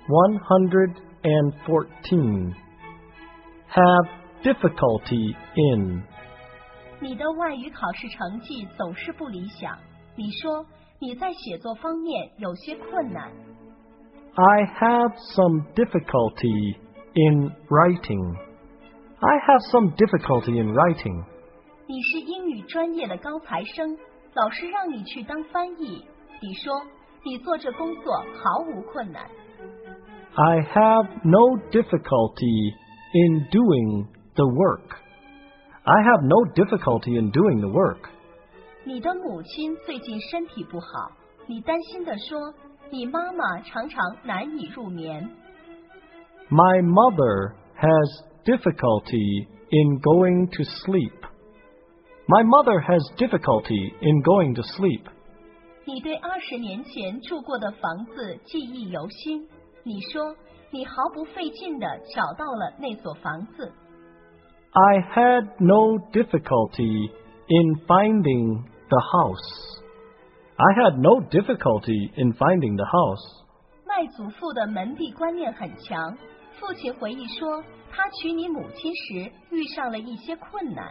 114. Have difficulty in. 你的外语考试成绩总是不理想，你说你在写作方面有些困难。 I have some difficulty in writing. I have some difficulty in writing. 你是英语专业的高材生，老师让你去当翻译，你说你做这工作毫无困难。 I have no difficulty in doing the work. I have no difficulty in doing the work. 你的母亲最近身体不好，你担心地说，你妈妈常常难以入眠。 My mother has difficulty in going to sleep. My mother has difficulty in going to sleep. 你对20年前住过的房子记忆犹新，你说你毫不费劲地找到了那所房子。 I had no difficulty in finding the house. I had no difficulty in finding the house. 外祖父的门第观念很强，父亲回忆说，他娶你母亲时遇上了一些困难。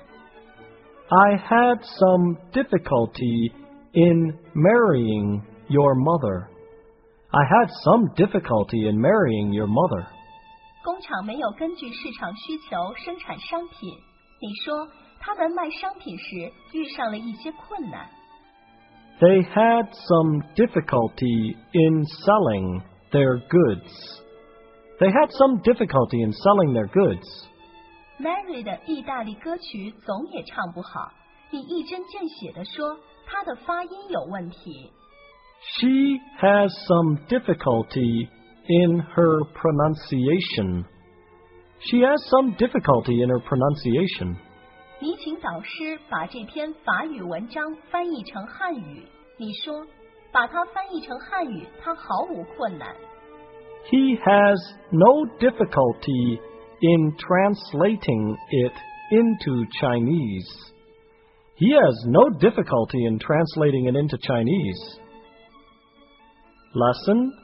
I had some difficulty in marrying your mother. I had some difficulty in marrying your mother. 工厂没有根据市场需求生产商品，你说他们卖商品时遇上了一些困难。 They had some difficulty in selling their goods. They had some difficulty in selling their goods. Mary 的意大利歌曲总也唱不好，你一针见血地说她的发音有问题。 She has some difficulty in her pronunciation. She has some difficulty in her pronunciation. 你请导师把这篇法语文章翻译成汉语，你说把它翻译成汉语，他毫无困难。 He has no difficulty in translating it into Chinese. He has no difficulty in translating it into Chinese. Lesson